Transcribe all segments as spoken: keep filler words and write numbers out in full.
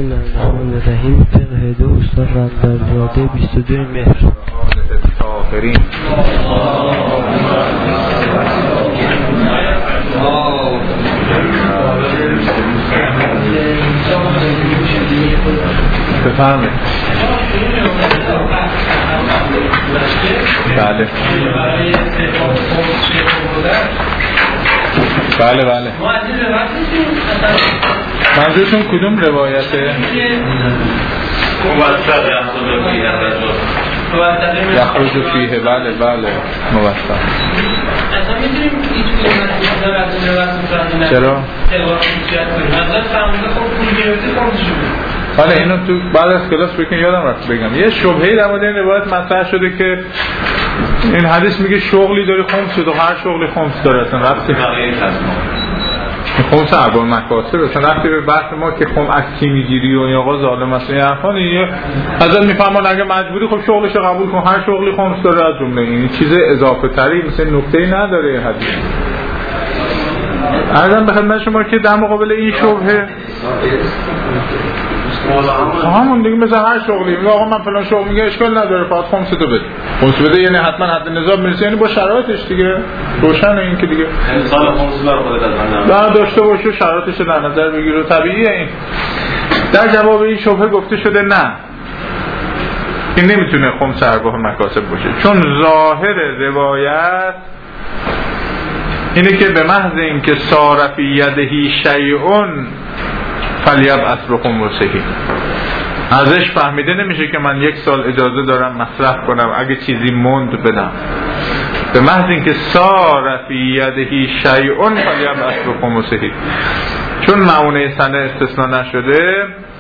الله الرحمن الرحیم. فقه دو استاد رندرزاده بیست و دو مهر. آخرین بفرمه. بله بله بله منظورتون کدوم روایته؟ یخرج فیه. بله بله موثق. چرا؟ بله اینو تو بعد از کلاس بکنم یادم رفت بگم. یه شبهه‌ای در مورد این روایت مطرح شده که این حدیث میگه شغلی داری خمس شد و هر شغلی خمس داره. اصلا رفتی خمس اربع مکاسب اصلا رفتی به بحث ما که خم از کی میگیری و این آقا ظالم است این حرفان. این حضرت میفهمن اگه مجبوری خب شغلش رو قبول کن، هر شغلی خمس داره از جمله. این چیز اضافه تری مثل نکته‌ای نداره حدیث. عرضم به خدمت شما که در مقابل این شبهه همون دیگه مثل هر شغلی میگه آقا من فلان شغل میگه اشکال نداره فقط خمس تو بده. خمس بده یعنی حتما حد نظام میرسه، یعنی با شرایطش دیگه روشنه این که دیگه انسان خمس برای خودت از من داشته باشه شرایطش در نظر بگیره. طبیعیه. این در جواب این شبهه گفته شده نه این نمیتونه خمس ارباح مکاسب باشه، چون ظاهر روایت اینه که به محض اینکه صار فی یدهی شیء فلیبعث بخمسه، ازش فهمیده نمیشه که من یک سال اجازه دارم مصرف کنم اگه چیزی موند بدم. به محض اینکه صار فی یدهی شیء فلیبعث بخمسه، چون معونه سنه استثناء نشده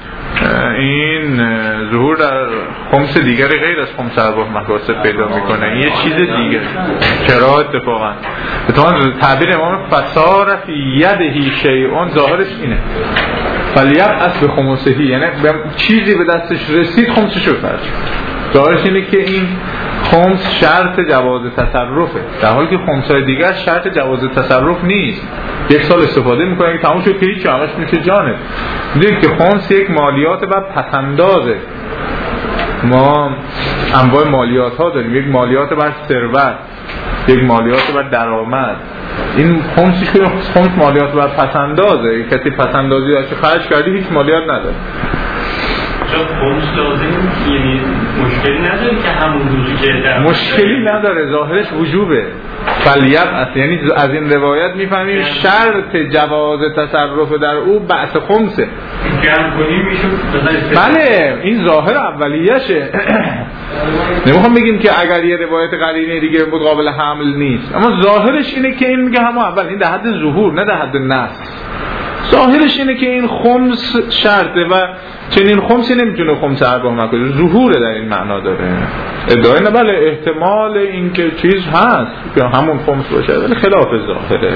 این ظهور در خمس دیگری غیر از خمس ارباح مکاسب پیدا میکنه. این یه چیز دیگه. چرا اتفاقا اتفاقا تعبیر امام فصار فی یدهی شیء ظاهرش اینه فلیبعث بخمسه، یعنی چیزی به دستش رسید خمسش رو فرض. ظاهرش اینه که این خمس شرط جواز تصرفه، در حالی که خمسای دیگر شرط جواز تصرف نیست. یک سال استفاده میکنه که تموم شد که هیچ همش میشه جانه. میدونید که خمس یک مالیات و پسندازه. ما انواع مالیات ها داریم، یک مالیات بر ثروت، یک مالیات بر درآمد. این خمسش که خمس مالیات بر پسندازه، کسی پسندازی داشت خرج کردی هیچ مالیات نداره. چون خمس لازم یعنی مشکلی نداره که همون روزی که در مشکلی نداره، ظاهرش وجوبه. فلیبعث یعنی از این روایت میفهمیم شرط جواز تصرف در او بعث خمسه. گرم کنیم میشه. بله این ظاهر اولیشه. نمیخوام بگیم که اگر یه روایت قرینه دیگه مقابل حمل نیست، اما ظاهرش اینه که این میگه همون اول، این در حد ظهور نه در حد نص. ظاهرش اینه که این خمس شرطه و چنین خمسی نمیتونه خمس ارباح مکاسب ظهوره در این معنا داره. ادعای نه بله احتمال این که چیز هست که همون خمس باشه ولی خلاف ظاهره.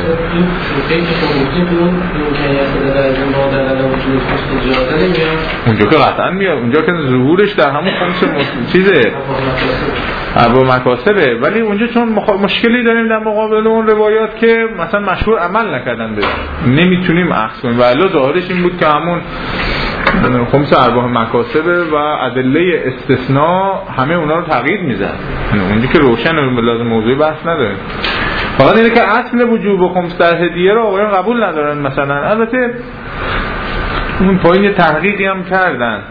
اونجا که قطعا میاد، اونجا که ظهورش در همون خمس چیزه ارباح مکاسبه، ولی اونجا چون مشکلی داریم در مقابل اون روایات که مثلا مشهور عمل نکردن به نمیتونیم اخذ کنیم. ولی ظاهرش این بود که همون خمس ارباح مکاسبه و ادله استثناء همه اونا رو تغییر میزن. اونجا که روشن لازم موضوعی بحث نداره. فقط اینه که اصل وجوب خمس در هدیه رو آقایان قبول ندارن. مثلا البته اون پایین تحقیقی هم کردن.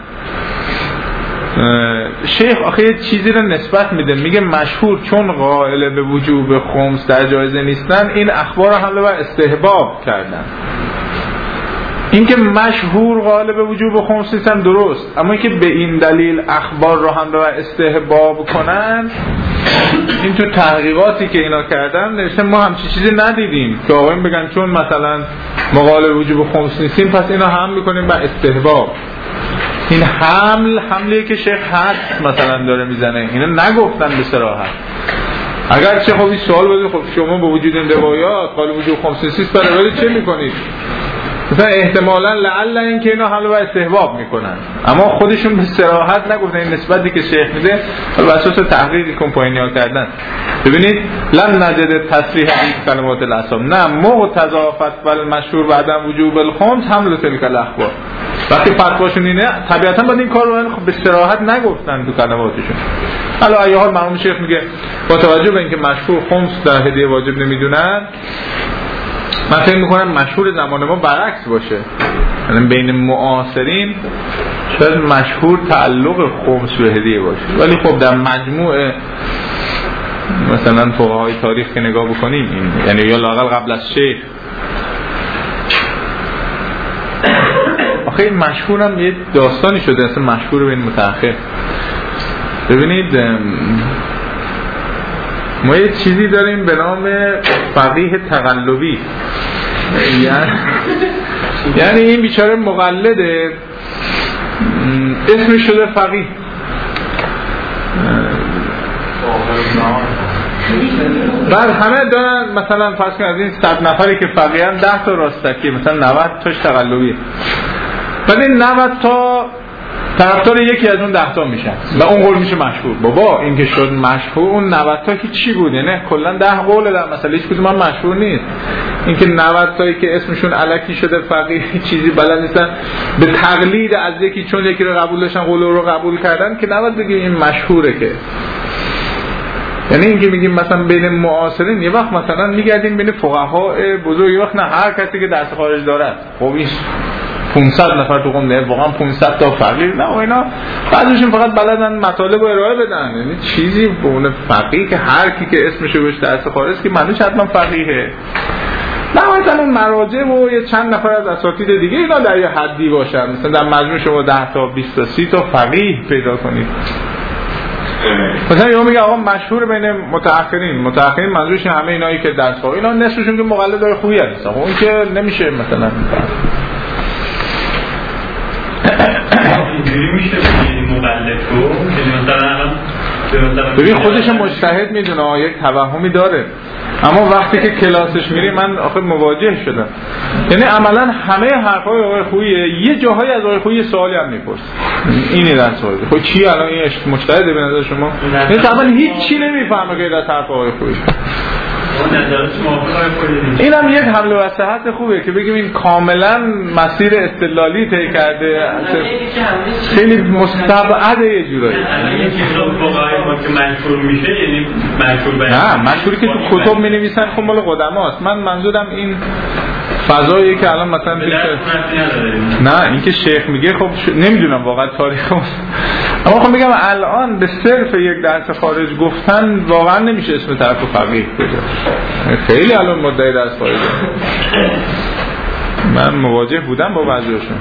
شیخ آخه یه چیزی رو نسبت میده، میگه مشهور چون قائل به وجوب خمس در جایزه نیستن این اخبار حمله بر استحباب کردن. این که مشهور قائل به وجوب خمس نیستن درست، اما این که به این دلیل اخبار رو حمله بر استحباب کنن، این تو تحقیقاتی که اینا کردن نوشته ما همچین چیزی ندیدیم که آقایون بگن چون مثلا ما قائل به وجوب خمس نیستیم پس اینا حمل میکنیم بر استحباب. این حمل حملیه که شیخ حد مثلا داره میزنه، اینا نگفتن به صراحت. اگر چه خب این سوال بده خب شما با وجود این روایات قائل وجوب خمس نیستید برای ولی چه میکنید؟ مثلا احتمالاً لعل این که اینا حالا استحباب میکنن، اما خودشون به صراحت نگفتن. این نسبتی که شیخ میده حالا اساس تحقیقی کمپاینیا کردن. ببینید لم نجد تصریح این کلمات الاسام، نه مقتضا فتوی المشهور بعد وجوب الخمس حمل تلک الاخبار. وقتی فتواشون اینه طبیعتاً باید این کارو خب به صراحت نگفتن تو کلماتشون. حالا اگه حال مرحوم شیخ میگه با توجه به اینکه مشهور خمس در هدیه واجب نمیدونن، من فکر میکنم مشهور زمان ما برعکس باشه، یعنی بین معاصرین شاید مشهور تعلق خمس به هدیه باشه، ولی خب در مجموع مثلا فقهای تاریخ که نگاه بکنیم این، یعنی یا لااقل قبل از شیخ آخه این مشهور هم یه داستانی شده اصلا مشهور بین متأخر. ببینید ما یه چیزی داریم به نام فقیه تقلبی، یعنی یعنی این بیچاره مقلده اسمش شده فقیه. بعد همه دارن مثلا فرض کن از این صد نفری که فقیه هم ده تا راستکی، مثلا نود تاش تقلبیه. بعد این نود تا طرفدار یکی از اون ده تا میشن و اون قول میشه مشهور. بابا این که شد مشهور، اون نود تا که چی بود؟ یعنی کلا ده قول در مسئله هیچ کدوم هم مشهور نیست. این که نود تایی که اسمشون الکی شده فقیه چیزی بلد نیستن به تقلید از یکی، چون یکی رو قبول داشتن قول رو قبول کردن، که نباید بگیم این مشهوره. که یعنی این که میگیم مثلا بین معاصرین یه وقت مثلا میگردیم بین فقهای بزرگ، یه وقت نه هر کسی که درس خارج دارد. خب این پانصد نفر تو قم نه واقعا پانصد تا فقیه نه، اینا بعضیشون فقط بلدن مطالب رو ارائه بدن، یعنی چیزی به اون فقیه که هر کی که اسمشو بهش درس خارج که معنیش حتما فقیهه. نه مثلا مراجع و یه چند نفر از اساتید دیگه اینا در یه حدی باشن، مثلا در مجموع شما ده تا بیست تا سی تا فقیه پیدا کنید. مثلا یهو میگه آقا مشهور بین متأخرین، متأخرین منظورش همه اینایی که درس خارج، اینا نصفشون که مقلد داره خوبی هست، خب اون که نمیشه مثلا اینجوری میشه بگید مقلد رو که مثلا ببین خودش مجتهد میدونه یک توهمی داره، اما وقتی که کلاسش میری من آخه مواجه شدم، یعنی عملا همه حرفای آقای خویی یه جاهای از آقای خویی سوالی هم میپرسه اینی در سوالی خب چی الان این مجتهده به نظر شما؟ یعنی طبعا هیچ چی نمیفهمه غیر از حرف آقای خویی. این هم یک حمله و صحت خوبه که بگیم این کاملا مسیر استدلالی طی کرده، خیلی مستبعد یه جورایی. این چیزا واقعا ما که مشهور میشه یعنی مشهور به نه مشهوری که تو کتب می‌نویسن خب مال قدماست. من منظورم این فضایی که الان مثلا نه این که شیخ میگه خب ش... نمیدونم واقعا تاریخ، اما خب میگم الان به صرف یک درس خارج گفتن واقعا نمیشه اسم طرف فقیه بذاره. خیلی الان مدعی درس خارج من مواجه بودم با بعضیشون.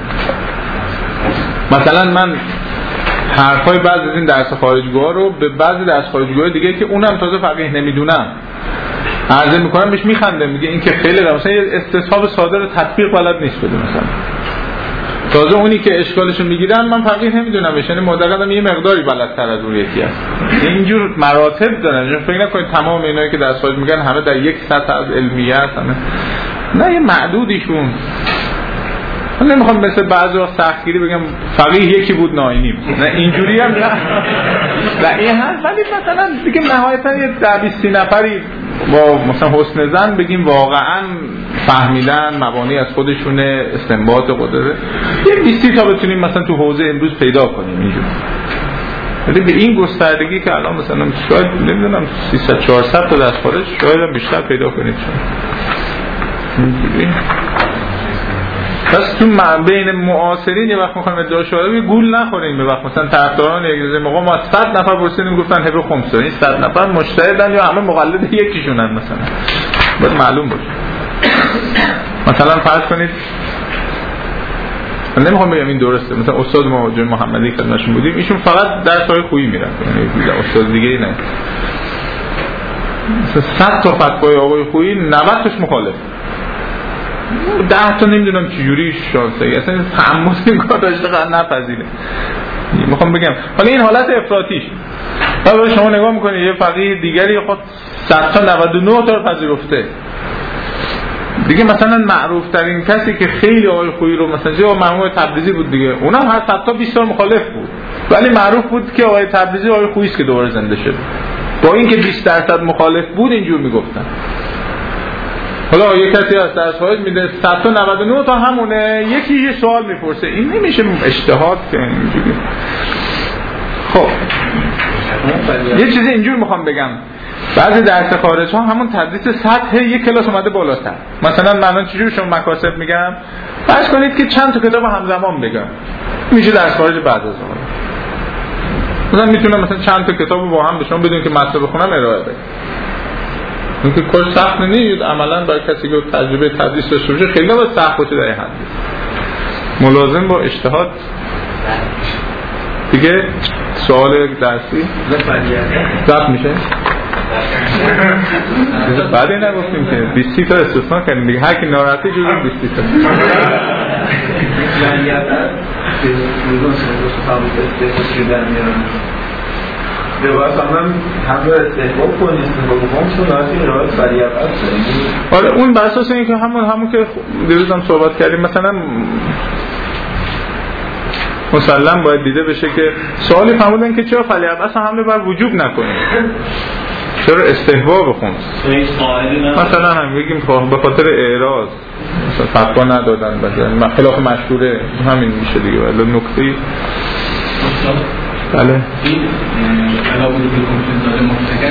مثلا من حرفای بعضی از این درس خارجگوها رو به بعضی درس خارجگوهای دیگه که اونم تازه فقیه نمیدونم عرضه میکنم، بهش میخنده، میگه این که خیلی غلط، مثلا یه استصحاب ساده رو تطبیق بلد نیست بده مثلا. تازه اونی که اشکالشو میگیرن من فقیه نمیدونم، یعنی معتقدم یه مقداری بلدتر از اون یکی است. اینجور مراتب دارن. فکر نکنید تمام اینایی که درس خارج میگن همه در یک سطح از علمیت هستن، نه یه معدودیشون. من نمیخوام مثل بعضی وقت سختگیری بگم فقیه یکی بود ناینیم، نه اینجوری هم نه نه این هست، ولی مثلا دیگه نهایتا یه ده بیست نفری با مثلا حسن ظن بگیم واقعا فهمیدن مبانی از خودشونه، استنباط قدره، یه بیستی تا بتونیم مثلا تو حوزه امروز پیدا کنیم اینجور. ولی به این گستردگی که الان مثلا شاید نمیدونم سیصد چهارصد تا دست خارج شاید هم بیشتر پیدا کنید اینجوری. پس تو بین معاصرین یه وقت میخوایم ادعا شده گول نخوریم. به وقت مثلا طرفداران یک موقع ما صد نفر پرسیدیم گفتن هبه خمس، این صد نفر مجتهدن یا همه مقلد یکیشونن مثلا، باید معلوم باشه. مثلا فرض کنید من نمیخوام بگم این درسته، مثلا استاد ما جون محمدی که خدمتشون بودیم ایشون فقط درس‌های خویی میرفت، یعنی استاد دیگه ای نه. مثلا صد تا فتوای آقای خویی نود تاش مخالف، ده تا نمیدونم چجوری شانسه اصلا تحمل این کار داشته قرار نپذیره. میخوام بگم حالا این حالت افراطیش، حالا شما نگاه میکنید یه فقیه دیگری خود صد تا نود و نه تا رو پذیرفته، دیگه مثلا معروف ترین کسی که خیلی آقای خویی رو مثلا جا مرحوم تبریزی بود دیگه، اونم هر حتی بیست سال مخالف بود ولی معروف بود که آقای تبریزی آقای خویی است که دوباره زنده شد. با اینکه بیست درصد مخالف بود اینجور میگفتن. حالا یک کسی از درس‌های میده صد تا نود و نه تا همونه، یکی یه سوال میپرسه، این نمیشه اجتهاد که اینجوری. خب یه چیزی اینجور میخوام بگم، بعضی درس خارج ها همون تدریس سطح یک کلاس اومده بالاتر. مثلا من چجوری شما مکاسب میگم، فرض کنید که چند تا کتاب همزمان بگم، میشه درس خارج بعد از اون. مثلا میتونم مثلا چند تا کتاب با هم به شما بدون که مطلب بخونم ارائه بدم. اینکه کار سخت نیست، عملاً برای کسی که تجربه تدریس داشته باشه خیلی نباید سخت باشه در این حد. ملازم با اجتهاد دیگه. سوال درسی ضبط میشه؟ بعد این نگفتیم که بیست تا استثناء کردیم دیگه، هر کی ناراحتی جوری بیست تا دوباره هم همه استحباب کنید استحباب کنید ناراحتی ارائه شریعت هست. آره اون بر اساس اینکه همون همون که دیروز هم صحبت کردیم، مثلا مسلم باید دیده بشه که سوالی فرمودن که چرا فلیعت اصلا حمله بر وجوب نکنیم، چرا استحباب بخون، مثلا هم بگیم به خاطر اعراض مثلا فتوا ندادن مثلا خلاف مشهوره، همین میشه دیگه. ولی نکته بله این علاوه بر کمیسیون داده مطلقاً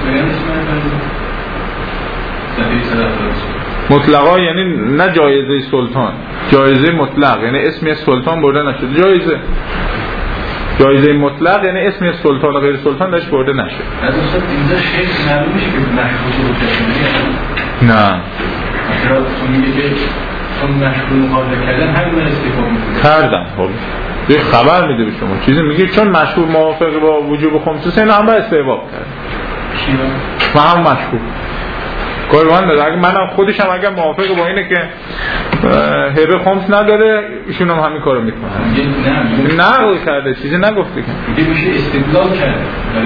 مطلقا یعنی نه جایزه سلطان، جایزه مطلق یعنی اسم سلطان برده نشد، جایزه جایزه مطلق یعنی اسم سلطان و غیر سلطان داشت برده نشد. از اصلا اینجا شیخ معلوم میشه که مشهور بوده نه مثلا تو میگه که چون مشهور مقابله کردن همین استفاده میکنه کردن. خب یه خبر میده به شما چیزی میگه چون مشهور موافق با وجوب خمس این هم باید استحباب کرد و هم مشهور کاروان داره. اگه منم خودشم اگر موافق با اینه که هبه خمس نداره ایشون هم همین کارو میکنه. نه نه کرده چیزی نگفته که دیگه میشه استدلال کرده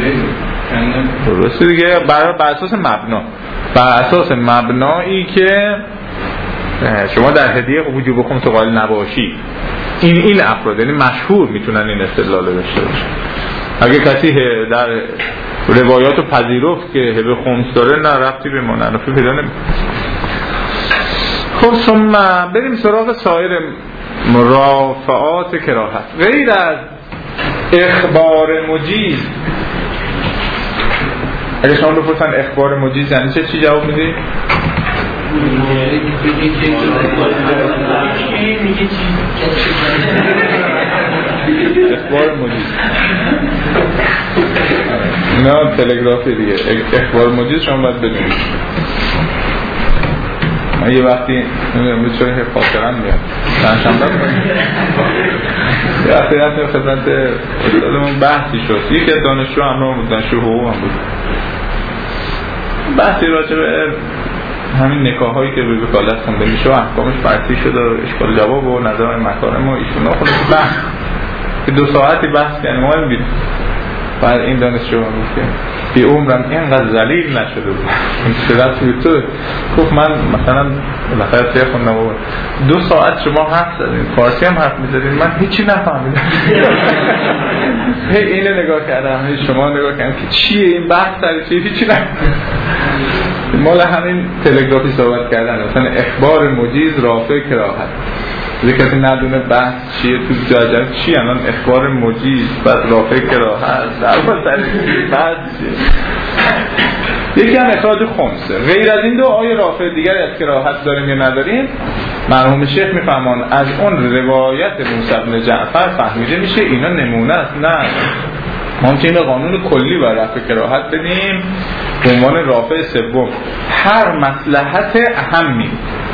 درسته دیگه بر بر اساس مبنا، بر اساس مبنایی که شما در هدیه وجوب خمس قائل نباشی. این این افراد یعنی مشهور میتونن این استدلال داشته باشن. اگه کسی در روایات رو پذیرفت که هبه خمس داره نه ربطی به منافی پیدا نمیکنه. خب ثم بریم سراغ سایر مرافعات کراهت. غیر از اخبار مجیز، اگه شما بپرسن اخبار مجیز یعنی چه، چی جواب میدی؟ اخبار مجیز نه تلگرافی دیگه. اخبار مجیز شما باید بدونید. من یه وقتی نمیدونم چرا که خاطرم میاد چندشنبه یه وقتی رفتیم خدمت استادمون بحثی شد، یکی از دانشجو همراه بود، دانشجو حقوق هم بود، بحثی راجع به همین نکاح هایی که به وکالت خونده میشه و احکامش بررسی شده و اشکال جواب و نظر مکارم و ایشون خودش بحث که دو ساعتی بحث کردیم. ما می‌بینیم بعد این دانشجو گفت که بی عمرم اینقدر ذلیل نشده بود چرا تو تو گفت من مثلا بالاخره چه خوندم و دو ساعت شما حرف زدین فارسی هم حرف می‌زدین من هیچی نفهمیدم. هی اینو نگاه کردم هی شما نگاه کردم که چیه این بحث سر چیه هیچی نفهمیدم. مال همین تلگرافی صحبت کردن مثلا اخبار مجیز رافع کراهت. یه کسی ندونه بحث چیه تو جاجر چی الان اخبار مجیز بعد رافع کراهت در واقع بعد یکی هم اخراج خمسه. غیر از این دو آیه رافع دیگر از کراهت داریم یا نداریم؟ مرحوم شیخ میفهمان از اون روایت موسی بن جعفر فهمیده میشه اینا نمونه است. نه ممکنه قانون کلی بر رفع کراهت بدیم به عنوان رافع سوم. هر مصلحت اهمی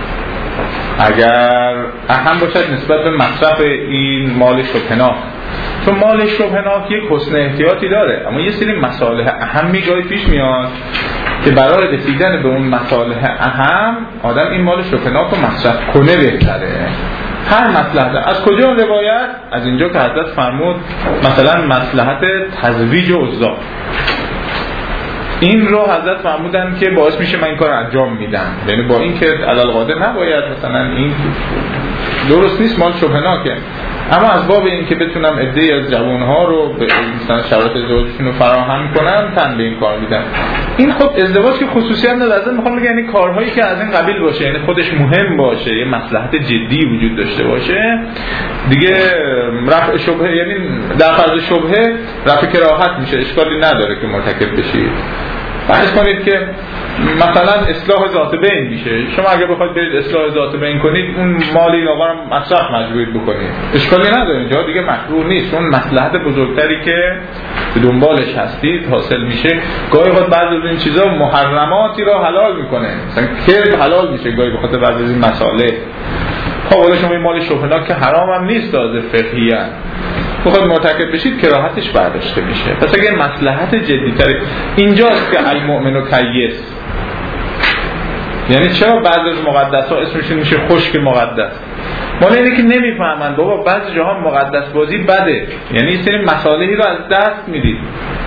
اگر اهم باشد نسبت به مصرف این مال شبهناک، چون مال شبهناک یک حسن احتیاطی داره اما یه سری مصالح اهمی جای پیش میاد که برای رسیدن به اون مصالح اهم آدم این مال شبهناک رو مصرف کنه بهتره. هر مصلحت از کجا روایت؟ از اینجا که حضرت فرمود مثلا مصلحت تزویج عزا، این رو حضرت فرمودن که باعث میشه من این کار انجام میدم، یعنی با این که علل قادر نباید مثلا این درست نیست، مال شبهناکه، اما از باب این که بتونم عده‌ای از جوانها رو مثلا شرایط ازدواجشون رو فراهم کنم تن به این کار میدم. این خب ازدواج که خصوصیت نداره، میخوام بگم یعنی کارهایی که از این قبیل باشه، یعنی خودش مهم باشه، یه مصلحت جدی وجود داشته باشه دیگه، رفع شبهه، یعنی در فرض شبهه رفع کراهت میشه، اشکالی نداره که مرتکب بشید. فرض کنید که مثلا اصلاح ذات بین میشه، شما اگه بخواید برید اصلاح ذات بین کنید، اون مالی آقا رو مصرف مجبور بکنید، اشکالی نداره، اینجا دیگه مشروع نیست، اون مصلحت بزرگتری که به دنبالش هستید حاصل میشه. گاهی وقت بعضی از این چیزا محرماتی رو حلال میکنه، مثلا کذب حلال میشه گاهی به خاطر بعضی از این مسائل. خب ولی شما این مال شبهناک که حرام هم نیست از فقهیاً، بخواد مرتکب بشید کراهتش برداشته میشه. پس اگه مصلحت جدی‌تری اینجاست که المؤمن کیس، یعنی چرا بعضی از مقدس‌ها اسمشون میشه خشک مقدس؟ مال اینه که نمیفهمن بابا بعضی جاها مقدس بازی بده، یعنی این سری مصالحی رو از دست میدید.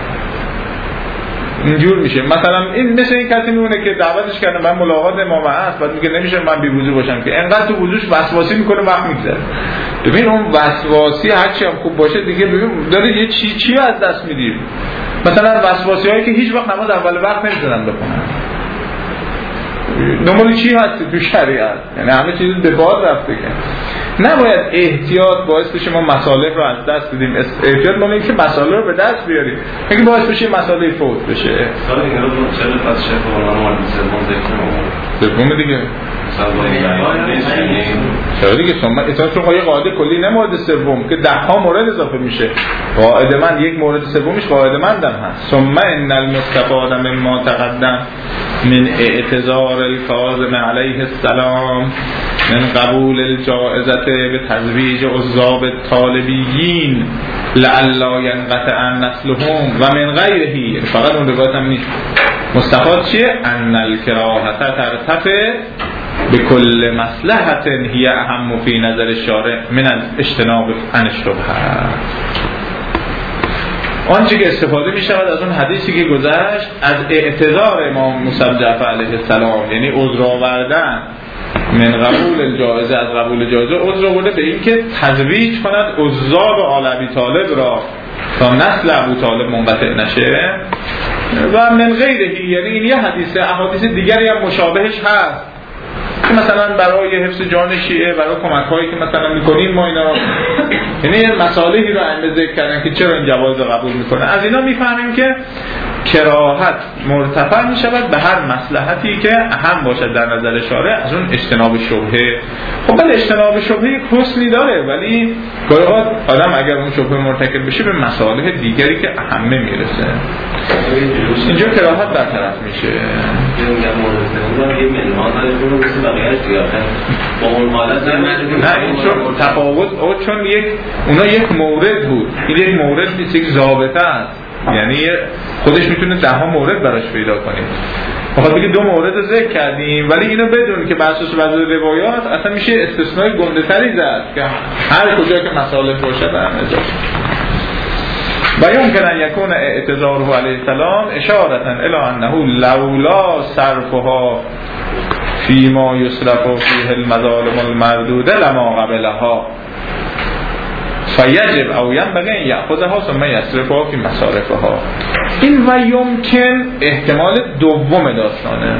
اینجور میشه مثلا این مثل این کسی میونه که دعوتش کردن من ملاقات امام است، بعد میگه نمیشه من بی وضو باشم، که انقدر تو وضوش وسواسی میکنه وقت میگذره. ببین اون وسواسی هرچی هم خوب باشه دیگه، ببین داره یه چی چی از دست میدی. مثلا وسواسی هایی که هیچ وقت نماز اول وقت نمیذارن بخونن، دنبال چی هستی تو شریعت؟ یعنی همه چیز به باد رفته که نباید احتیاط باعث بشه ما مصالح رو از دست بدیم. احتیاط مال این که مصالح رو به دست بیاریم، اگه باعث بشه مصالح فوت بشه. سال دیگه رو چرا پس شیخ مولانا مال سوم ذکر سوم دیگه چرا دیگه ثم اطاعت رو قایه قاعده کلی نه مورد سوم که ده ها مورد اضافه میشه، قاعده من یک مورد سومش قاعده مندم هست. ثم ان المستفاد مما تقدم من اعتذار الکاظم علیه السلام من قبول الجائزه به تزویج عذاب الطالبیین لعلا ینقطع نسلهم و من غیره، فقط اون روایت هم نیست. مستفاد چیه؟ ان الکراهه ترتفع به کل مصلحت هی اهم فی نظر الشارع من اجتناب عن الشبهه. آنچه که استفاده می شود از اون حدیثی که گذشت از اعتذار امام موسی جعفر علیه السلام، یعنی عذر آوردن من قبول الجائزه، از قبول جایزه عذر آورده به این که تزویج کند عذاب آل ابی طالب را تا نسل ابو طالب منقطع نشه و من غیره، یعنی این یه حدیثه. احادیث دیگری هم مشابهش هست که مثلا برای حفظ جان شیعه، برای کمک هایی که مثلا میکنیم ما اینا، یعنی مصالحی رو ائمه ذکر کردن که چرا این جواز قبول میکنه. از اینا میفهمیم که کراهت مرتفع میشود به هر مصلحتی که اهم باشد در نظر شارع، از اون اجتناب شبهه. خب بله اجتناب شبهه یک حسنی داره، ولی گاهی اوقات آدم اگر اون شبهه مرتکب بشه به مصالح دیگری که اهمه میرسه، اینجا کراهت برطرف میشه. نه این چون تفاوت او چون یک اونا یک مورد بود، این یک مورد نیست، یک ضابطه است، یعنی خودش میتونه ده ها مورد براش پیدا کنیم. بخاطر اینکه دو مورد ذکر کردیم، ولی اینو بدون که بر اساس بعضی روایات اصلا میشه استثنای گنده تری زد که هر کجا که مسائل باشه در اجازه بیان کردن یکون اعتذاره علیه السلام اشارتا الی انه لولا صرفها فیما یصرف فیه المظالم المردوده لما قبلها فیجب او ینبغی ان یاخذها ثم یصرفها فی مصارفها. این و یمکن احتمال دوم داستانه.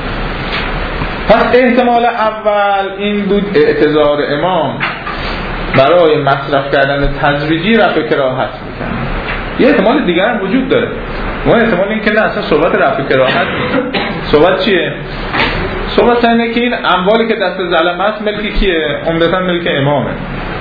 پس احتمال اول این بود اعتذار امام برای مصرف کردن تزویجی رفع کراهت میکنه. یه احتمال دیگر هم وجود داره، ما احتمال این که نه اصلا صحبت رفع کراهت نیست. صحبت چیه؟ صحبت اینه که این اموالی که دست ظلم است ملک کیه؟ عمدتاً ملک امامه،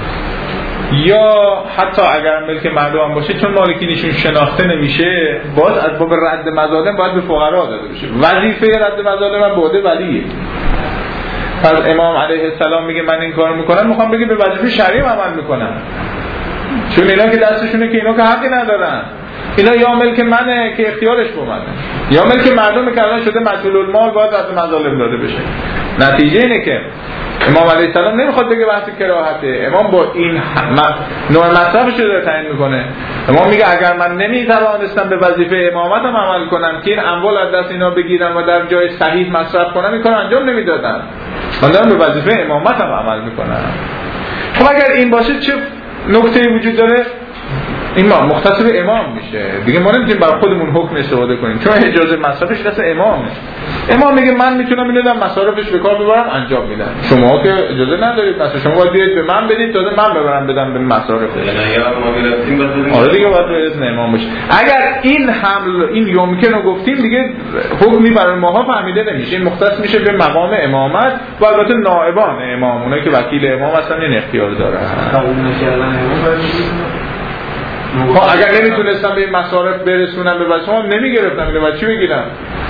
یا حتی اگر ملک مردم هم باشه چون مالکینشون شناخته نمیشه باز از باب رد مظالم باید به فقرا داده بشه. وظیفه رد مظالم هم بوده ولیه. پس امام علیه السلام میگه من این کارو میکنم، میخوام بگه به وظیفه شرعی عمل میکنم، چون اینا که دستشونه که اینا که حقی ندارن. اینا یا ملک منه که اختیارش با منه، یا ملک مردمه که الان شده مسئول المال باید از مظالم داده بشه. نتیجه اینه که امام علیه السلام نمیخواد بگه بحث کراهته، امام با این نوع مصرفش رو داره تعیین میکنه. امام میگه اگر من نمیتوانستم به وظیفه امامتم عمل کنم که این اموال از دست اینا بگیرم و در جای صحیح مصرف کنم، این کار انجام نمیدادم، من دارم به وظیفه امامتم عمل میکنم. خب اگر این باشه چه نکته‌ای وجود داره؟ این ما مختص به امام میشه دیگه، ما نمیتونیم بر خودمون حکم استفاده کنیم چون اجازه مصرفش دست امامه. امام میگه من میتونم اینو دارم مصارفش به کار ببرم، انجام میدم. شما که اجازه ندارید، مثلا شما باید بیاید به من بدید تا من ببرم بدم به مصارف. یعنی اگر ما گرفتیم بعد آره دیگه باید به اذن امام باشه. اگر این حمل این یمکن رو گفتیم دیگه حکمی برای ماها فهمیده نمیشه، این مختص میشه به مقام امامت و البته نائبان امام، اونایی که وکیل امام هستن این اختیار دارن. قبول نکردن امام خب اگر نمیتونستم به این مصارف برسونم به واسه نمیگرفتم اینو، بعد چی بگیرم؟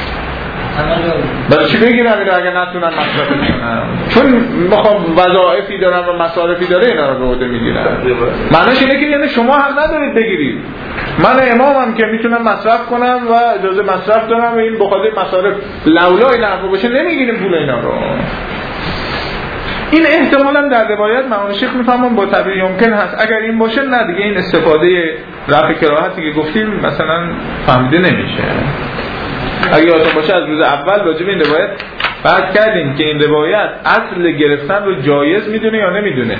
برای چی بگیرم اینو اگر نتونم مصرف کنم؟ چون میخوام وظایفی دارم و مصارفی داره اینا رو به عهده میگیرم. معنیش اینه که یعنی شما حق ندارید بگیرید. من امامم که میتونم مصرف کنم و اجازه مصرف دارم و این بخاطر مصارف لولا این حرفا باشه نمیگیریم پول اینا رو. این احتمالاً در روایت معانی شیخ میفهمم با تعبیر یمکن هست. اگر این باشه نه دیگه این استفاده رفع کراهتی که گفتیم مثلا فهمیده نمیشه. اگه یادتون باشه از روز اول راجع به این روایت بحث کردیم که این روایت اصل گرفتن رو جایز میدونه یا نمیدونه.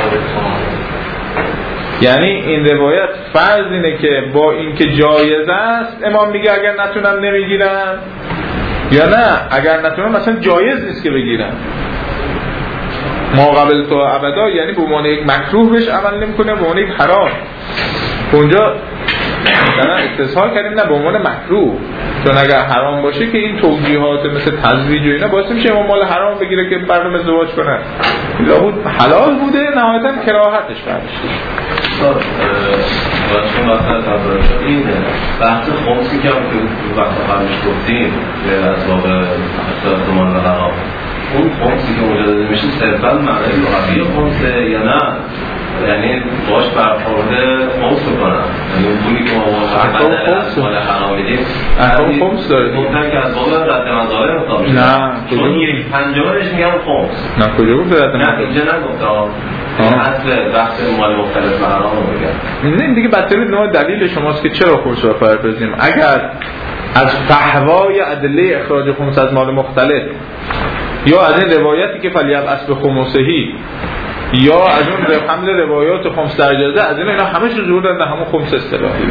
یعنی این روایت فرض اینه که با این که جایز است امام میگه اگر نتونم نمیگیرم، یا نه اگر نتونم مثلا جایز نیست که بگیرم. ما قبل تو ابدا یعنی به عنوان یک مکروه بهش عمل نمی‌کنه، به عنوان یک حرام. اونجا مثلا استثناء کردیم نه به عنوان مکروه، چون اگر حرام باشه که این توجیهات مثل تزویج و اینا باعث میشه امام مال حرام بگیره که مردم ازدواج کنن. لابد حلال بوده نهایتاً کراهتش برشه. چون مثلا تبرش این بحث خمسی که وقت قبلش گفتیم که از باب احتمال و حرام، اون خمسی که مجدد میشه صرفاً معنی لغوی خمسه یا نه؟ یعنی باش برخورده خمس بکنم، یعنی اون پولی که ما بدل از مال حرام میدیم احکام خمس داره ممکن که از باب رد مظالم حساب میشه. نه چون یک پنجمش میگم خمس. نه کجا گفت رد مظالم؟ نه اینجا نگفتم، اصل بحث مال مختلف و حرام رو بگم. این دیگه بطری نوع دلیل شماست که چرا خمس رو پرپرزیم. اگر از فحوای ادله اخراج خمس از مال مختلف یا از این روایتی که فلیب اسب خمسهی یا از اون حمل روایات خمس در اجازه، از این اینا همش ظهور دارن همون خمس اصطلاحی.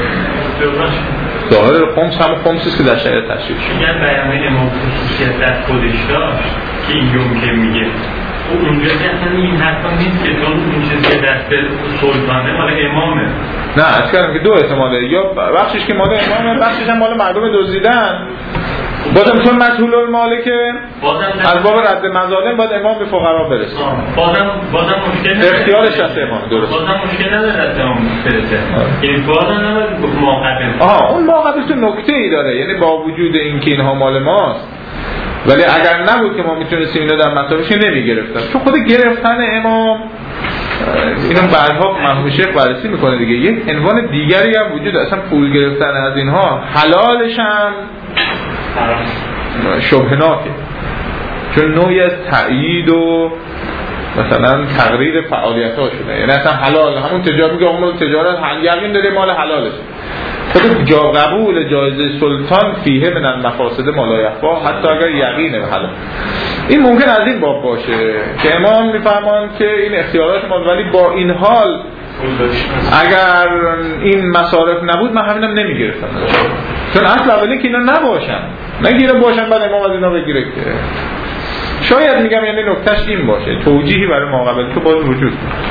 ظاهر خمس همون خمسی است که در شریعت تشریح شده. میگن بیان امام خصوصیت در خودش داشت که این یمکن میگه اونجا اصلا این حرفا نیست که چون اون چیزی که دست سلطانه مال امامه. نه از کردم که دو احتماله، یا بخشش که مال امامه، بخشش هم مال مردم دزدیدن. بازم چون مجهول الماله که از باب رد مظالم باید امام به فقرا برسه. بازم بازم مشکل نداره، اختیارش هست امام. درست. بازم مشکل نداره از امام برسه. یعنی بازم نباید گفت موقعه. آها اون موقعش تو نکته‌ای داره، یعنی با وجود اینکه اینها مال ماست ولی اگر نبود که ما میتونستیم اینو در مصارفش نمیگرفتن، چون خود گرفتن امام اینو بعدها مرحوم شیخ بررسی میکنه دیگه، یک عنوان دیگری هم وجود اصلا پول گرفتن از اینها حلالش هم شبهناکه، چون نوعی از تأیید و مثلا تقریر فعالیت ها شده. یعنی اصلا حلال همون تجارت میگه عمل تجارت یقین داره مال حلالش. خود جا قبول جایزه سلطان فیه من المفاسد ما لا یخفی، حتی اگر یقینه به حلال. این ممکن از این باب باشه که امام میفهمان که این اختیارات ما، ولی با این حال اگر این مصارف نبود من همینم نمیگرفتم، چون اصل اولی که اینا نباشن، نگیره باشن بعد امام از اینا بگیره که شاید میگم یعنی نکتهش این باشه، توجیهی برای ماقبل تو باز وجود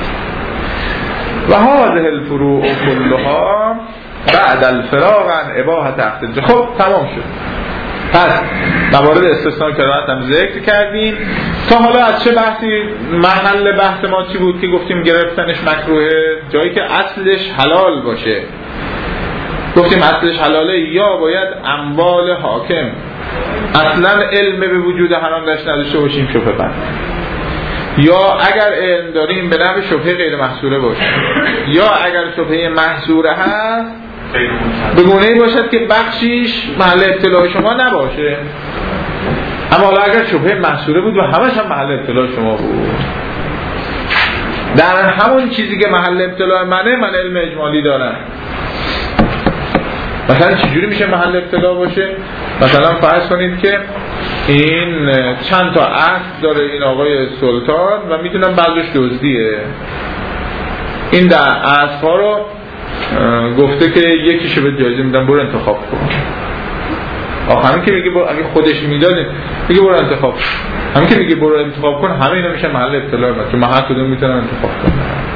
و هذه الفروع كلها بعد الفراغ عن اباحه تحت. خب تمام شد. پس موارد استثناء کراهت هم ذکر کردیم. تا حالا از چه بحثی محل بحث ما چی بود که گفتیم گرفتنش مکروهه؟ جایی که اصلش حلال باشه. گفتیم اصلش حلاله یا باید اموال حاکم اصلا علم به وجود حرام داشته نداشته باشیم شبهه بند، یا اگر علم داریم به نحو شبهه غیر محصوره باشه، یا اگر شبهه محصوره هست به گونه‌ای باشد که بخشیش محل اطلاع شما نباشه. اما حالا اگر شبهه محصوره بود و همش هم محل اطلاع شما بود، در همون چیزی که محل اطلاع منه من علم اجمالی دارم. مثلا چجوری میشه محل اطلاع باشه؟ مثلا فرض کنید که این چند تا اسب داره این آقای سلطان و میتونم بعضش دزدیه. این در اسب ها رو گفته که یکیشو به جایزه میدم برو انتخاب کن. آخه همین که میگه اگه خودش میداد میگه برو انتخاب کن، همین که میگه برو انتخاب کن همه اینا میشه محل اطلاع من، چون من هر کدوم میتونم انتخاب کنم.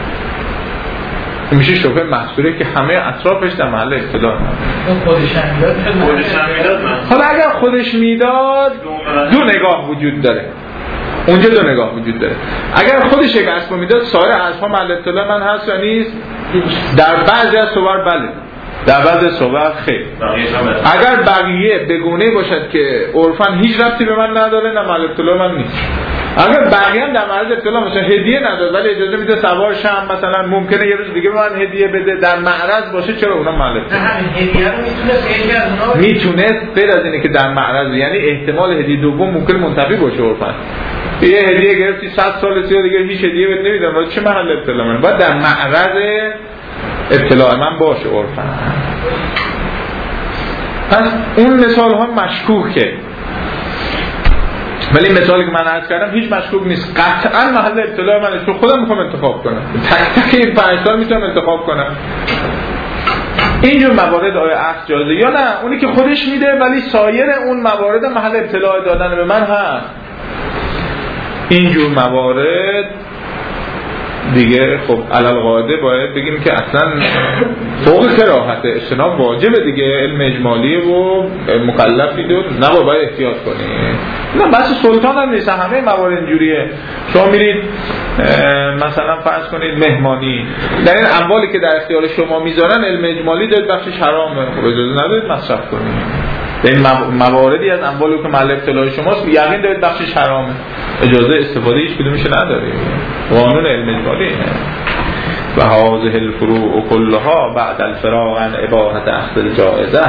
میشه شبهه محصوره که همه اطرافش در محل اطلاع من. خودش هم میداد خودش هم میداد حالا اگر خودش میداد دو نگاه وجود داره، اونجا دو نگاه وجود داره. اگر خودش یک اسب میداد سایر اسب‌ها محل اطلاع من هست یا نیست؟ در بعضی از صور بله، در بعضی از صور خیر. اگر بقیه به گونه‌ای باشد که عرفاً هیچ ربطی به من نداره نه محل اطلاع من نیست. اگر بقیه هم در معرض اطلاع مثلا هدیه نداد ولی اجازه میده سوار شم، مثلا ممکنه یه روز دیگه به من هدیه بده، در معرض باشه، چرا اونا محل اطلاع؟ همین هدیه رو میتونه یکی از اونها میتونه غیر از اینه که در معرض، یعنی احتمال هدیه دوم ممکن منتفی باشه عرفاً. یه هدیه گرفتی صد سال سیا دیگه هیچ هدیه بهت نمیدن، ولی چه محل اطلاع من؟ باید در معرض اطلاع من باشه عرفاً. پس اون مثال ها مشکوکه، ولی مثالی که من عرض کردم هیچ مشکوک نیست، قطعا محل اطلاع منه، چون خودم میخوام انتخاب کنم، تک تک این پنج تا میتونم انتخاب کنم. اینجور موارد آیا عقد جازه یا نه؟ اونی که خودش میده ولی سایر اون موارد محل اطلاع دادن به من هست. اینجور موارد دیگه خب علل قاعده باید بگیم که اصلا فوق کراهت، اجتناب واجبه دیگه، علم اجمالی و مکلفی دو نباید باید احتیاط کنیم. نه بس سلطان هم نیست، همه موارد اینجوریه. شما میرید مثلا فرض کنید مهمانی، در این اموالی که در اختیار شما میذارن علم اجمالی دارید بخشش حرامه، خب اجازه ندارید مصرف کنید. در این مواردی از اموالی که محل اطلاع شماست یقین دارید بخشش حرامه، اجازه استفاده هیچ کدومش ندارید. قانون علم اجمالی و هذه الفروع کلها بعد الفراغ عن اباحت اخذ الجائزه.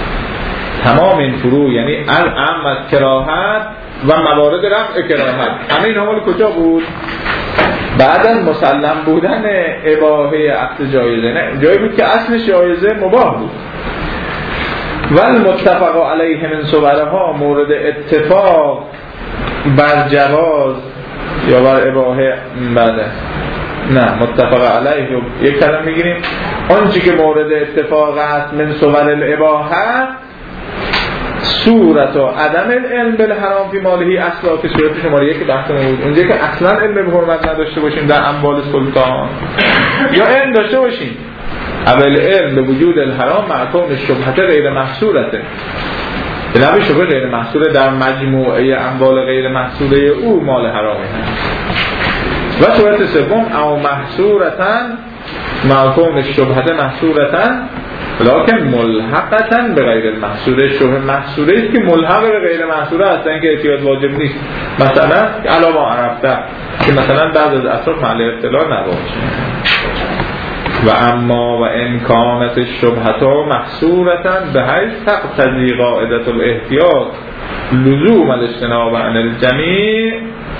تمام این فروع یعنی العام از کراهت و موارد رفع کراهت، همه این مال کجا بود؟ بعداً مسلم بودن اباحه اخذ جایزه، نه جایی بود که اصلش جایزه مباح بود. ول متفق علیه من صورها مورد اتفاق بر جواز یا بر اباحه بعد نه متفق علیه یک کلمه میگیریم آنچه که مورد اتفاق است من صور الاباحه صورت و عدم العلم بالحرام فی مالهی اصلا که صورت شماره یک بحث ما بود اونجایی که اصلا علم به حرمت نداشته باشیم در اموال سلطان یا علم داشته باشیم اول علم به وجود الحرام معکوم شبهت غیر محصورته، بنابراین شبهه غیر محصوره در مجموعه اموال غیر محصوره او مال حرامه و صورت سوم او محصورتن معکوم شبهت محصورتن لکن ملحقتن به غیر محصوره. شبهه محصوره است که ملحق به غیر محصوره است، اینکه احتیاط واجب نیست. مثلا علاوه عرفته که مثلا بعض از اطراف محل اطلاع نباشه. و اما و امکانت شبهتا محصورتن به حیث تقتضی قاعدت الاحتیاط لزوم الاجتناب عن الجمیع.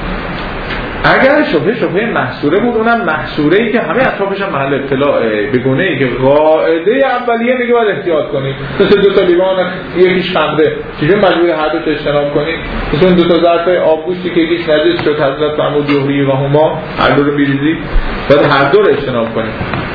اگر شبهه شبهه محصوره بود اونم محصوره ای که همه اطرافش هم محل اطلاعه، به گونه ای که قاعده اولیه میگه باید احتیاط کنید. مثل دو تا لیوان یکیش خمره چجوری مجبور هر دو تا اجتناب کنید؟ مثل اون دو تا ظرف آبگوشتی که یکیش نجس شد حضرت فرمود جوهری و هما هر دو رو میریزید باید هر دو رو اجتناب کنید.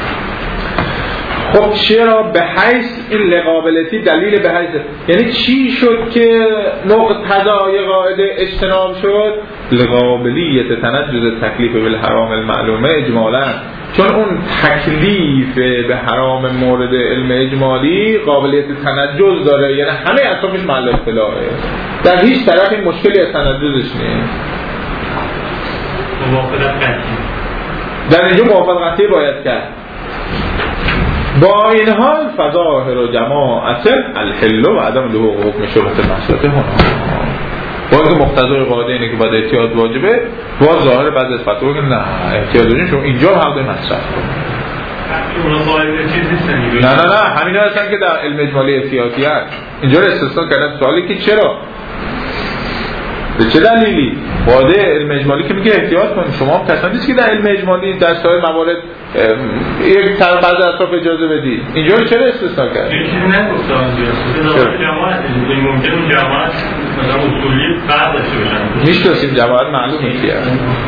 خب چرا به حیث این لقابلتی دلیل به حیث یعنی چی شد که مقتضای قاعده اجتناب شد؟ لقابلیت تنجز تکلیف بالحرام المعلومه اجمالا، چون اون تکلیف به حرام مورد علم اجمالی قابلیت تنجز داره، یعنی همه اطرافش محل اطلاعه، در هیچ طرف این مشکلی از تنجزش نیست. موافقت قطعی در اینجا موافقت قطعی باید کرد. با این حال فظاهر و جماعت الحل و عدم له حکم شبهه محصورته هنا، با اینکه مقتضای قاعده اینه که باید احتیاط واجبه، با ظاهر بعضی از فتوا که نه احتیاط واجبه، چون اینجا حق مصرف نه نه نه همین هستن که در علم اجمالی احتیاطی هست اینجا رو استثنا کردن. سوالی که چرا به چه دلیلی واده علم اجمالی که میگه احتیاط کنید، شما هم کسانی نیست که در علم اجمالی در سایر موارد یک طرف بعض اطراف اجازه بدید، اینجا رو چرا استثنا کرد؟ این چیزی نگفتم اینجا جماعت ممکنه جماعت مثلا اصولی بعد داشته باشن میشناسیم جماعت معلومه کیه،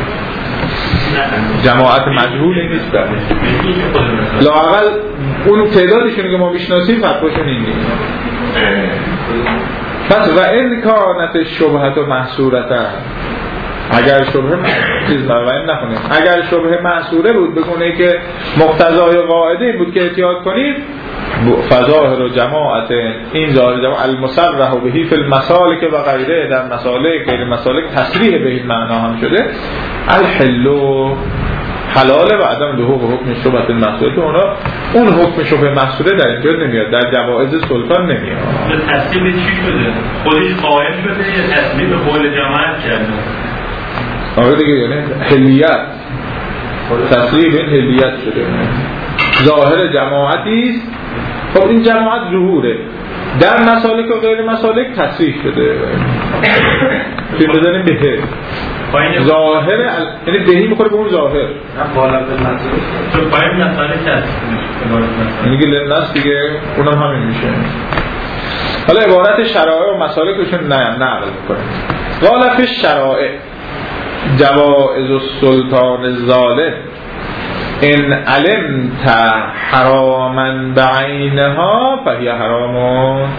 جماعت مجهولی نیست در لااقل اون تعدادشون که ما میشناسیم فتواشون این نیست. پس و این کانت شبهت و محصورت اگر شبهه چیز نرویم نکنیم اگر شبهه محصوره بود بگونه که مقتضای قاعده بود که احتیاط کنید فظاهر و جماعت این ظاهر جماعت المصرح و بهی فی المسالک و غیره در مسالک غیر مسالک تصریح به این معنا هم شده الحلو حلاله و عدم لحوق حکم شبهت المحصوره اونا اون حکم شبهه محصوره در اینجا نمیاد، در جوائز سلطان نمیاد. تصریح چی شده؟ خودش قائم شده یا تصریح به قول جماعت کرده؟ آره دیگه یعنی حلیت تصریح به حلیت شده ظاهر جماعتی است. خب این جماعت ظهوره در مسالک و غیر مسالک تصریح شده فیلم بزنیم به ظاهر یعنی بهی میخوره به اون ظاهر تو پایین مسئله تصریح یعنی که لنس دیگه اونم همین میشه. حالا عبارت شرائع و مسالکشون نه نقل میکنه. قال فی الشرائع جوائز السلطان الظالم ان علمت حراما بعینها فهی حرام.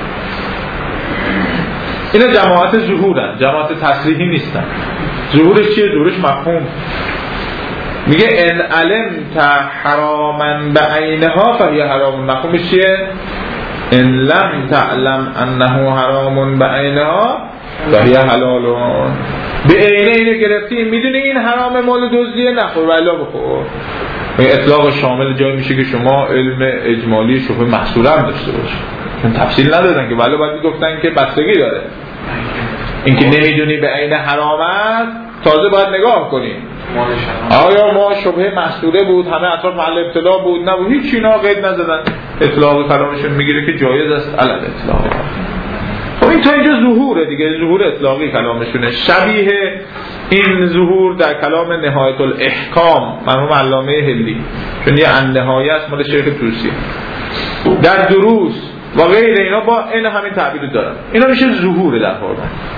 اینا جماعت ظهورن، جماعت تصریحی نیستن. ظهورش چیه؟ ظهورش مفهوم. میگه ان علمت حراما بعینها فهی حرام. مفهومش چیه؟ ان لم تعلم انه حرام بعینها فهی حلال. به عینه اینو گرفتی میدونی این حرام مال دزدیه نخور ولا بخور. اطلاق شامل جایی میشه که شما علم اجمالی شبهه محصوره هم داشته باشید. چون تفصیل ندادن که ولی باید گفتن که بستگی داره. اینکه نمیدونی به عین حرام است تازه باید نگاه کنیم آیا ما شبهه محصوره بود همه اطراف محل ابتلا بود نبود هیچ اینا قید نزدن اطلاق کلامشون میگیره که جایز است علل اطلاق. خب این تا اینجا ظهوره دیگه، ظهور اطلاقی کلامشونه. شبیه این ظهور در کلام نهایت الاحکام مرحوم علامه هلی چون یه النهایه است مال شیخ توسی در دروس و غیر اینا با این همین تعبیر دارن. اینا میشه ظهور در واقع.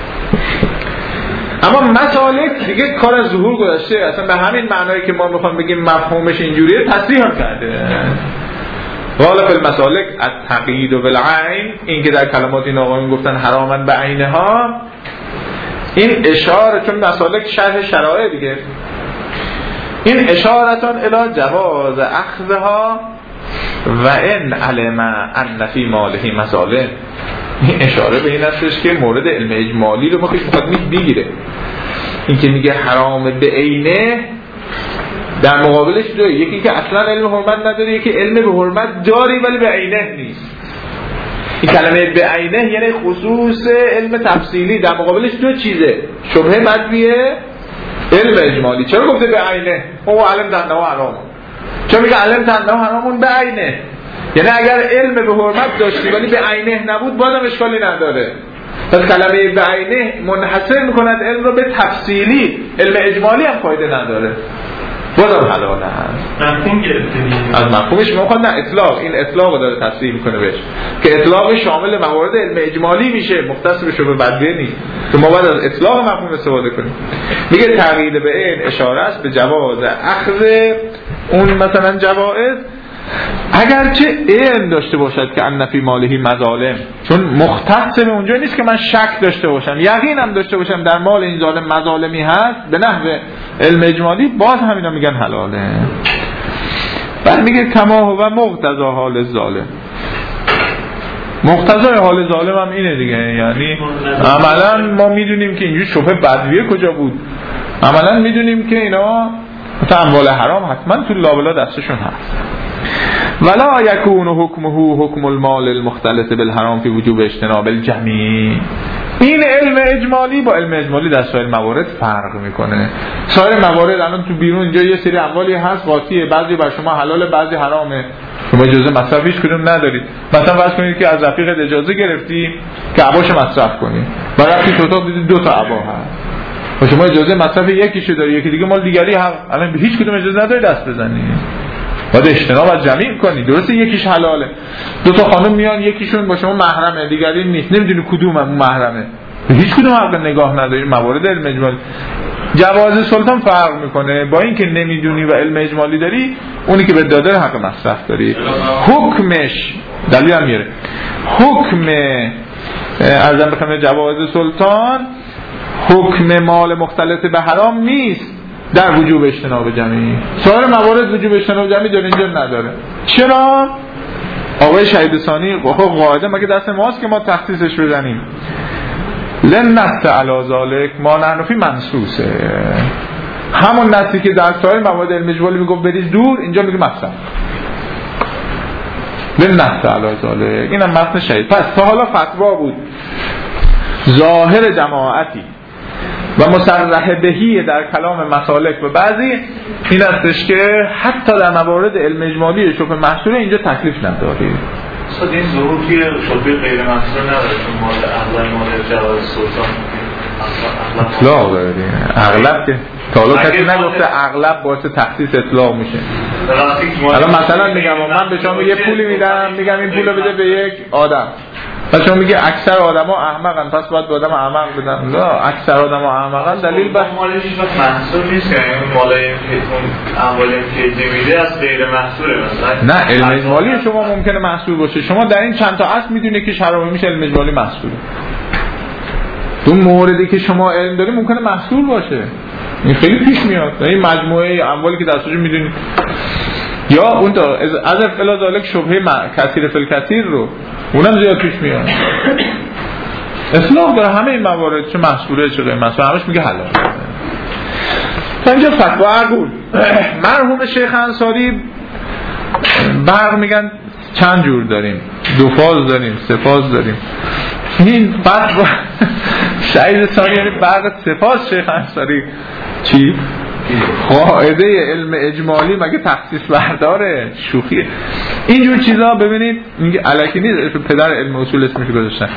اما مسالک دیگه کار از ظهور گذشته، اصلا به همین معنایی که ما میخوام بگیم مفهومش اینجوریه تصریح هم کرده. قال فی المسالک التقیید بالعین، این که در کلمات این آقایون گفتن حراما به عینها، این اشاره چون مسالک شرح شرایع دیگه، این اشارتان الی جواز اخذها و ان علم ان فی ماله مظالم. این اشاره به این هستش که مورد علم اجمالی رو مخش میخواد بگیره. این که میگه حرام به عینه در مقابلش دوی، یکی که اصلا علم حرمت نداره، یکی علم به حرمت داری ولی به عینه نیست. این کلمه به عینه یعنی خصوص علم تفصیلی، در مقابلش دو چیزه، شبهه مدویه علم اجمالی. چرا گفته به عینه؟ او علم تنه حرام. چرا میگه علم تنه حرامون به عینه؟ یعنی اگر علم به حرمت داشتی ولی به عینه نبود بازم اشکالی نداره. پس کلمه به عینه منحصر میکند علم رو به تفصیلی، علم اجمالی هم فایده نداره، بازم حلاله هست. مفهوم گرفتیم از مفهومش ما نه اطلاق، این اطلاق رو داره تصریح میکنه بهش که اطلاق شامل موارد علم اجمالی میشه، مختص به شبه بدویه نیست که ما باید از اطلاق مفهوم استفاده کنیم. میگه تغییر به این اشاره است به جواز اخذ اون مثلا جوائز اگرچه علم داشته باشد که ان فی مالهی مظالم، چون مختص به اونجا نیست که من شک داشته باشم، یقینم داشته باشم در مال این ظالم مظالمی هست به نحو علم اجمالی، باز همینا میگن حلاله. بعد میگه کما هو مقتضا حال ظالم. مقتضای حال ظالم هم اینه دیگه، یعنی عملا ما میدونیم که اینجور شبهه بدویه کجا بود، عملا میدونیم که اینا مثلا اموال حرام حتما تو لابلا دستشون هست. ولا یکون حکمه حکم المال المختلط بالحرام فی وجوب اجتناب الجمیع. این علم اجمالی با علم اجمالی در سایر موارد فرق میکنه. سایر موارد الان تو بیرون اینجا یه سری اموالی هست قاطیه، بعضی بر شما حلاله بعضی حرامه، شما اجازه مصرف هیچ کدوم ندارید. مثلا فرض کنید که از رفیقت اجازه گرفتی که عباشو مصرف کنی، بعد رفتی تو اتاق دیدی دو تا عبا هست و شما اجازه مصرف یکیشو داری، یکی دیگه مال دیگری هم، الان به هیچ کدوم اجازه نداری دست بزنی، باید اجتناب از جميع کنی. درسته یکیش حلاله، دو تا خانم میان یکیشون با شما محرمه دیگری نیست، نمیدونی کدوم اون محرمه، به هیچ کدوم حق نگاه نداری. موارد علم اجمالی جواز سلطان فرق میکنه با اینکه نمیدونی و علم اجمالی داری، اونی که به داده حق مصرف داری. حکمش دلیل هم میاره، حکم ارزم بخوام جواز سلطان حکم مال مختلط به حرام نیست در وجوب اجتناب جمعی. سایر موارد وجوب اجتناب جمعی در اینجا نداره. چرا؟ آقای شهید ثانی قاعده مگه دست ماست که ما تخصیصش بزنیم؟ لنت علی ذالک ما نحنفی منصوصه، همون نصی که در سایر موارد علم اجمالی میگفت بریز دور، اینجا میگه مصرف. لنت علی ذالک اینم متن شهید. پس تا حالا فتوا بود ظاهر جماعتی و مصرح بهی در کلام مسالک و بعضی این استش که حتی در موارد علم اجمالی شبه محصوره اینجا تکلیف نداری. اصلا این ظهور که شبه غیر محصور نداره چون مال اغلب مال جواز سلطان اطلاق داره. اغلب که تا حالا کسی نگفته اغلب باعث تخصیص اطلاق میشه. الان مثلا میگم من به شما یه پولی میدم، میگم این پولو بده به یک آدم، و شما میگه اکثر آدما احمقن پس باید به آدم احمق بدم. نه، اکثر آدما احمقن دلیل بس مالش هیچ وقت محصور نیست، یعنی مال اون اموال که میده از غیر محصوره. مثلا نه، علم اجمالی شما ممکنه محصور باشه. شما در این چند تا اصل میدونید که شرایط میشه علم اجمالی محصوره. تو موردی که شما علم داری ممکنه محصور باشه، این خیلی پیش میاد. این مجموعه اموالی که دستش میدونید یا اون تا از افلا ذالک شبهه کثیر فی الکثیر رو اونم زیاد پیش میاد. اصلاح داره همه این موارد، چه محصوره چه غیر محصوره، همش میگه حلال. تا اینجا فتوا عقول. مرحوم شیخ انصاری برق میگن چند جور داریم، دو فاز داریم، سه فاز داریم. این فتوا شهید ثانی یعنی برق سه فاز شیخ انصاری چی؟ قاعده علم اجمالی مگه تخصیص برداره؟ شوخیه اینجور چیزا. ببینید میگه الکی نیست، پدر علم اصول اسمش گذاشتن،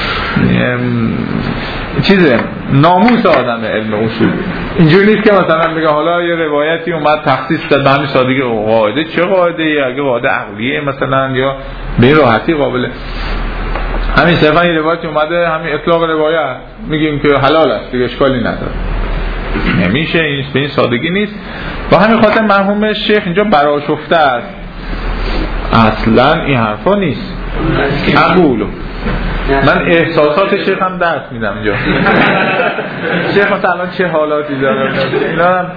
چیزه ناموس آدم علم اصول. اینجور نیست که مثلا میگه حالا یه روایتی اومد تخصیص داد به همین سادگی. قاعده چه قاعده ای؟ اگه قاعده عقلیه مثلا یا به راحتی قابله، همین صرفا یه روایتی اومده همین اطلاق روایت میگیم که حلال است دیگه، اشکالی نداره. نمیشه، این به این سادگی نیست. با همین خاطر مرحوم شیخ اینجا برآشفته است. اصلا این حرفا نیست. قبولو من احساسات شیخ هم درس میدم اینجا. شیخ مثلا الان چه حالاتی داره اینا هم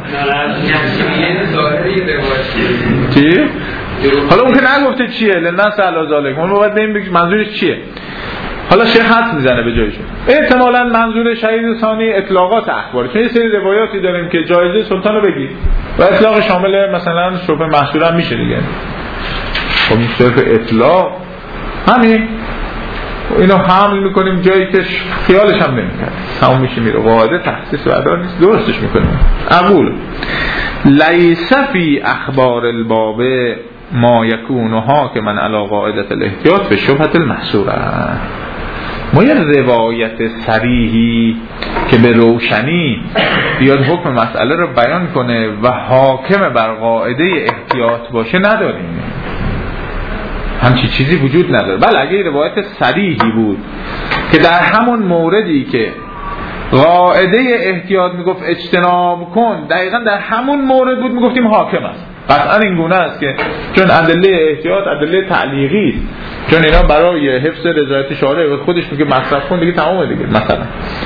چی؟ حالا اون که نگفته چیه لنس علی ذالک، اون باید ببین بگیم منظورش چیه. حالا شیخ حد میزنه به جایشون. احتمالاً منظور شهید ثانی اطلاقات اخباره، چون یه سری روایاتی داریم که جایزه سلطان رو بگی و اطلاق شامل مثلا شبه محصور هم میشه دیگه. خب این صرف اطلاق همین اینو حمل میکنیم جایی که خیالش هم نمیکنه، همون میشه میره. قاعده تخصیص بردار نیست، درستش میکنیم. اقول لیس فی اخبار الباب ما یکونها که من علی قاعدت الاحتیاط به شبهت المحصوره. ما یه روایت صریحی که به روشنی بیاد حکم مسئله رو بیان کنه و حاکم بر قاعده احتیاط باشه نداریم. همچی چیزی وجود نداره. بله اگه روایت صریحی بود که در همون موردی که قاعده احتیاط میگفت اجتناب کن، دقیقا در همون مورد بود میگفتیم حاکم است. قطعا این گونه است که چون ادله احتیاط ادله تعلیقی است، چون اینا برای حفظ رضایت شارع خودش میگه مصرف کن دیگه تمامه دیگه مثلا.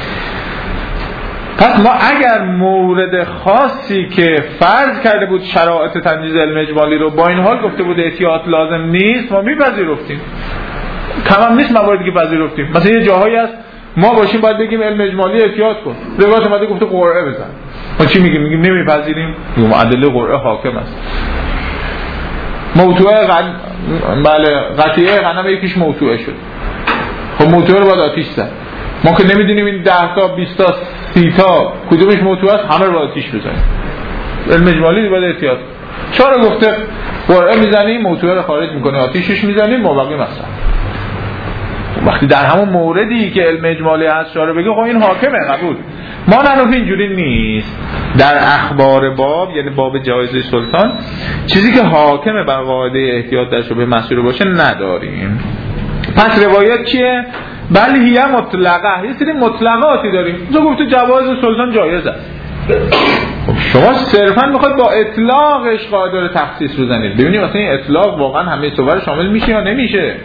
پس ما اگر مورد خاصی که فرض کرده بود شرایط تنجیز علم اجمالی رو با این حال گفته بود احتیاط لازم نیست، ما میپذیرفتیم. کم هم نیست مواردی که پذیرفتیم. مثلا یه جاهایی هست ما باشیم باید بگیم علم اجمالی احتیاط کن، روایت اومده گفته قرعه بزن، ما چی میگیم؟ میگیم نمیپذیریم، میگیم ادله قرعه حاکم است. موضوع غن... بله قطعیه غنم یکیش موضوعه شد، خب موضوع رو باید آتیش زد. ما که نمیدونیم این ده تا بیست تا سی تا کدومش موضوع است، همه رو آتیش بزنیم. علم اجمالی باید احتیاط. چرا گفته قرعه میزنیم موضوع رو خارج میکنه آتیشش میزنیم مابقی مثلا. وقتی در همون موردی که علم اجمالی هست شاره بگه خب این حاکمه قبول. ما ننوفی اینجوری نیست. در اخبار باب یعنی باب جایزه سلطان چیزی که حاکمه بر قاعده احتیاط در شبه مسئول باشه نداریم. پس روایت چیه؟ بله هیه مطلقه. یه سری مطلقاتی داریم. تو گفته جواز سلطان جایز است. شما صرفا میخواید با اطلاقش قاعده رو تخصیص بزنید. ببینید مثلا این اطلاق واقعا همه صور شامل میشه یا نمیشه.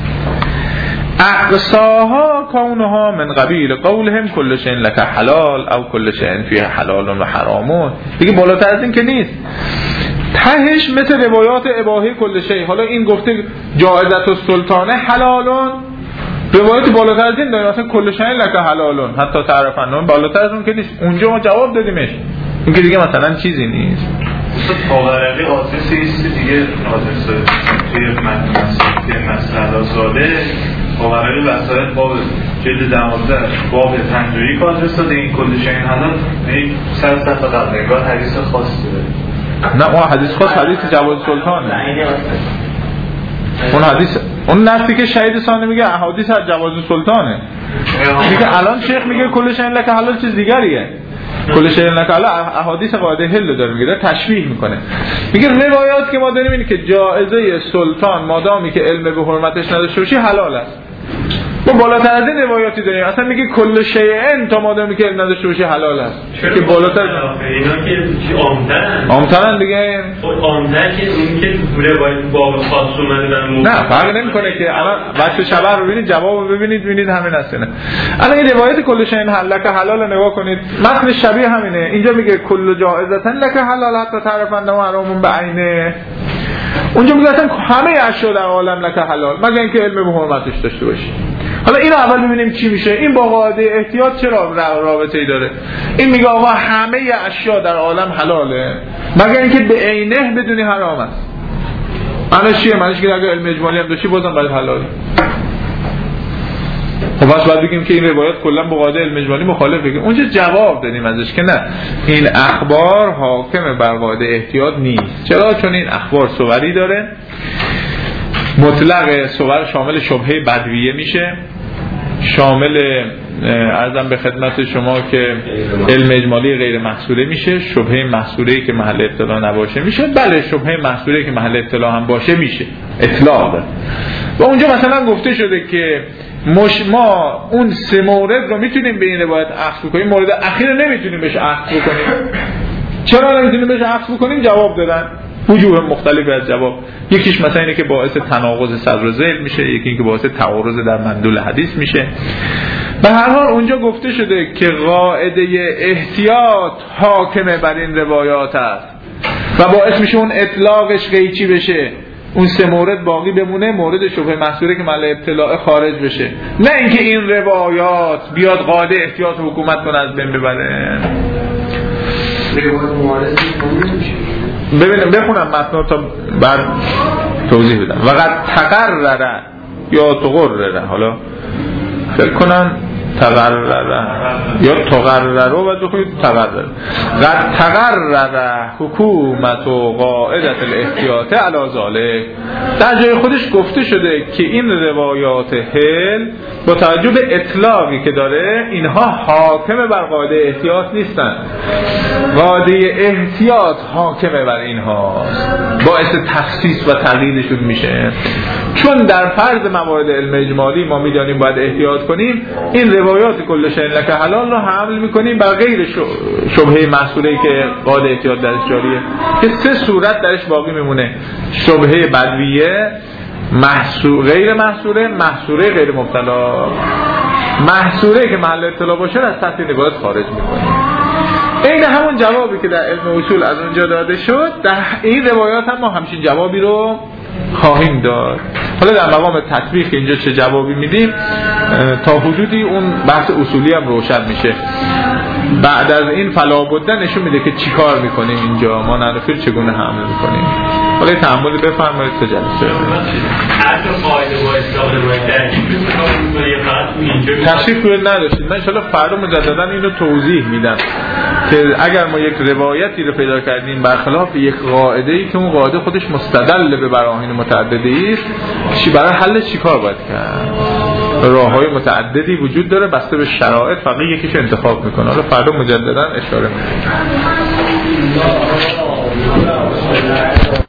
اقصاها کونها من قبیل قولهم کل شیء لک حلال او کل شیء فیه حلال و حرام. دیگه بالاتر از این که نیست. تهش مثل روایات اباحه کل شیء. حالا این گفته جائزت السلطانه حلالون، روایت بالاتر از این داریم مثلا کل شیء لک حلالون حتی تعرفن، بالاتر از اون که نیست. اونجا ما جواب دادیمش. این که دیگه مثلا چیزی نیست. پاورقی حادثه ایست دیگه حادثه توی متن مسئله ساده پاورقی وسایل باب جلد دوازده باب پنجایی کار رساده این کل شیء حلال این صد صفحه قبل انگار حدیث خاصی داره. نه اون حدیث خاص حدیث جواز سلطانه. اون حدیث اون نفسی که شهید ثانی میگه احادیث از جواز سلطانه. میگه الان شیخ میگه کل شیء لک حلال چیز دیگریه. کل شیء لک حلال احادیث قاعده حل داره میگه، تشبیه میکنه. میگه روایات که ما داریم اینه که جائزه سلطان مادامی که علم به حرمتش نداشته باشی حلال است. ما بالاتر از این روایاتی داریم اصلا میگه کل شیء تا مادامی که علم نداشته باشی حلال است. که بالاتر اینا که عامتن عامتن دیگه عامتن که این که روایت باب خاص اومده در موضوع نه فرق نمیکنه که الان وقت شبه رو ببینید جواب رو ببینید ببینید همین است. نه الان این روایت کل شیء لک حلال رو نگاه کنید متن شبیه همینه. اینجا میگه کل جائزه لک حلال حتی تعرفن و حرام بعینه. اونجا میگه اصلا همه اشیا در عالم لک حلال مگر اینکه علم به حرمتش داشته باشی. حالا اینو اول ببینیم چی میشه. این با قاعده احتیاط چرا رابطه‌ای داره؟ این میگه آقا همه اشیا در عالم حلاله مگر اینکه به عینه بدونی حرام است. معنیش چیه؟ معنیش که اگه علم اجمالی هم داشتی بازم باید حلاله. خب پس باید بگیم که این روایت کلا با قاعده علم اجمالی مخالفه. که اونجا جواب دادیم ازش که نه این اخبار حاکم بر قاعده احتیاط نیست. چرا؟ چون این اخبار صوری داره. مطلق صور شامل شبهه بدویه میشه، شامل عرضم به خدمت شما که علم اجمالی غیر محصوره میشه، شبهه محصوره‌ای که محل ابتلا نباشه میشه. بله شبهه محصوره‌ای که محل ابتلا هم باشه میشه اطلاق داره. و اونجا مثلا گفته شده که مش ما اون سه مورد رو میتونیم به این روایت اخذ بکنیم، مورد اخیر رو نمیتونیم بهش اخذ بکنیم. چرا نمیتونیم بهش اخذ بکنیم؟ جواب دادن وجوه مختلفی از جواب. یکیش مثلا اینه که باعث تناقض صدر و ذیل میشه، یکی اینکه باعث تعارض در مندول حدیث میشه. به هر حال اونجا گفته شده که قاعده احتیاط حاکمه بر این روایات است و باعث میشه اون اطلاقش قیچی بشه، اون سه مورد باقی بمونه، مورد شبهه محصوره که محل ابتلاع خارج بشه، نه اینکه این روایات بیاد قاعده احتیاط حکومت کنه از بین ببره. ببینم بخونم متن تا بعد توضیح بدم. وقت تقرره یا تقرره، حالا فکر کنم تقرره یا تقرره رو باید بخونید تقرره. قد تقرره حکومت و قاعدت الاحتیاط علی ذالک. در جای خودش گفته شده که این روایات حل با توجه به اطلاقی که داره اینها حاکم بر قاعده احتیاط نیستن. قاعده احتیاط حاکم بر اینها باعث تخصیص و تقییدشون میشه. چون در فرض موارد علم اجمالی ما میدانیم باید احتیاط کنیم، این روایات کل شیء لک حلال رو حمل میکنیم بر غیر شبهه محصوره‌ای که قاعده احتیاط درش جاریه، که سه صورت درش باقی میمونه: شبهه بدویه، محصور غیر محصوره، محصوره غیر مبتلا. محصوره که محل ابتلا باشه از تحت نگاه خارج میکنه. این همون جوابی که در علم اصول از اونجا داده شد، در این روایات هم ما همچین جوابی رو خواهیم داد. حالا در مقام تطبیق اینجا چه جوابی میدیم تا حدودی اون بحث اصولی هم روشن میشه. بعد از این فلا بد نشون میده که چیکار میکنیم اینجا، ما نرفیر چگونه حمل میکنیم. حالا تأملی بفرمایید تا جلسه حتی قاعده با استفاده باید درگیر تشریف روی نداشتید. من انشاءالله فردا مجددا اینو توضیح میدم که اگر ما یک روایتی رو پیدا کردیم برخلاف یک قاعده‌ای که اون قاعده خودش مستدل به براهین متعددی است، چی برای حل چیکار باید کرد؟ راه‌های متعددی وجود داره بسته به شرایط، فقط یکیش انتخاب میکنه. حالا فردا مجددا اشاره میکنم.